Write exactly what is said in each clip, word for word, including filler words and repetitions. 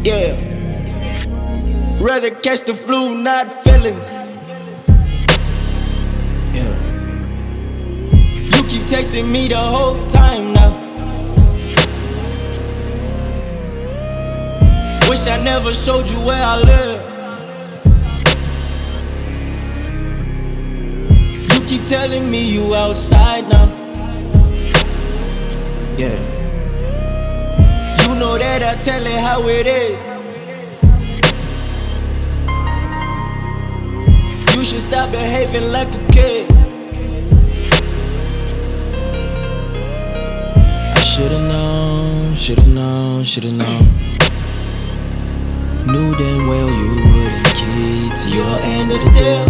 Yeah. Rather catch the flu, not feelings. Yeah. You keep texting me the whole time now. Wish I never showed you where I live. You keep telling me you outside now. Yeah. You know that I tell it how it is. You should stop behaving like a kid. I should've known, should've known, should've known. Knew damn well you wouldn't keep to your end of the deal.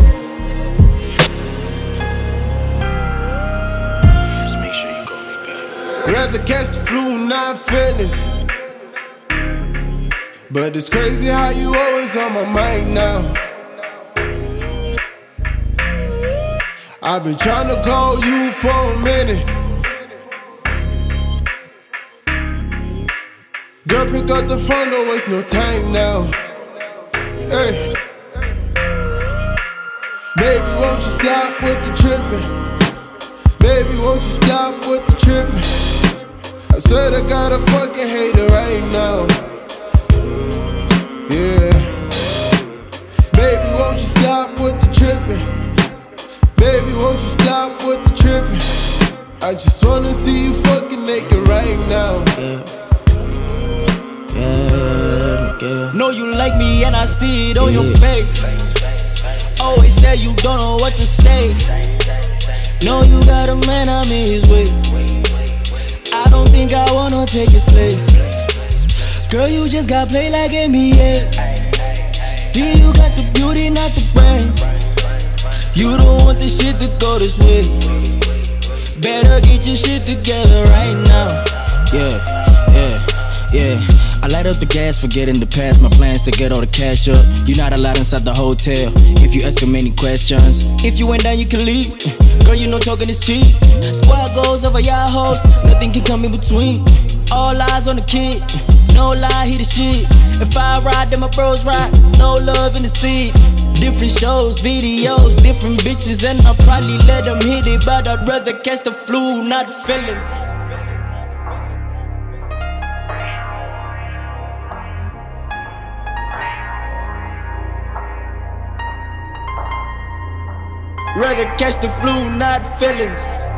Rather catch the flu, not feelings. But it's crazy how you always on my mind now. I've been trying to call you for a minute. Girl, pick up the phone, don't waste no time now. Hey, baby, won't you stop with the tripping? Baby, won't you stop with the tripping? I swear I got a fucking hater right now. Yeah. Baby, won't you stop with the tripping? Baby, won't you stop with the tripping? I just wanna see you fucking naked right now. Yeah. Yeah, yeah. Know you like me and I see it on yeah. your face. Always say you don't know what to say. Know you got a man, I'm in his way. I don't think I wanna take his place. Girl, you just got played like N B A. See, you got the beauty, not the brains. You don't want this shit to go this way. Better get your shit together right now. Yeah, yeah, yeah. I light up the gas, forgetting the past. My plans to get all the cash up. You're not allowed inside the hotel if you ask too many questions. If you went down, you can leave. Girl, you know talking is cheap. Squad goes over y'all hoes, nothing can come in between. All eyes on the kid, no lie, he the shit. If I ride, then my bros ride. There's no love in the seat. Different shows, videos, different bitches, and I'll probably let them hit it. But I'd rather catch the flu, not feelings. Rather catch the flu, not feelings.